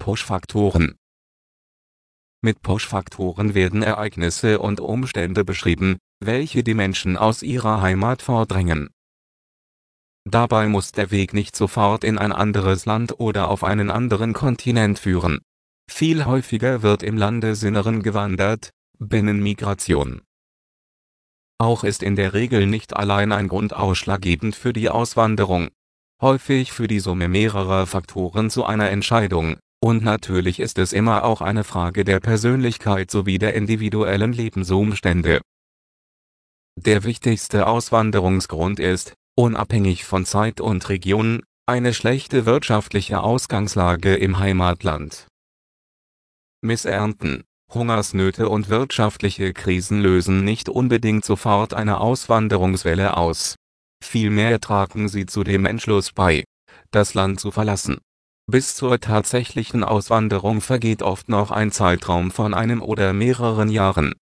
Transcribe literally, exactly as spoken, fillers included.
Push-Faktoren. Mit Push-Faktoren werden Ereignisse und Umstände beschrieben, welche die Menschen aus ihrer Heimat vordrängen. Dabei muss der Weg nicht sofort in ein anderes Land oder auf einen anderen Kontinent führen. Viel häufiger wird im Landesinneren gewandert, Binnenmigration. Auch ist in der Regel nicht allein ein Grund ausschlaggebend für die Auswanderung. Häufig führt die Summe mehrerer Faktoren zu einer Entscheidung, und natürlich ist es immer auch eine Frage der Persönlichkeit sowie der individuellen Lebensumstände. Der wichtigste Auswanderungsgrund ist, unabhängig von Zeit und Region, eine schlechte wirtschaftliche Ausgangslage im Heimatland. Missernten, Hungersnöte und wirtschaftliche Krisen lösen nicht unbedingt sofort eine Auswanderungswelle aus. Vielmehr tragen sie zu dem Entschluss bei, das Land zu verlassen. Bis zur tatsächlichen Auswanderung vergeht oft noch ein Zeitraum von einem oder mehreren Jahren.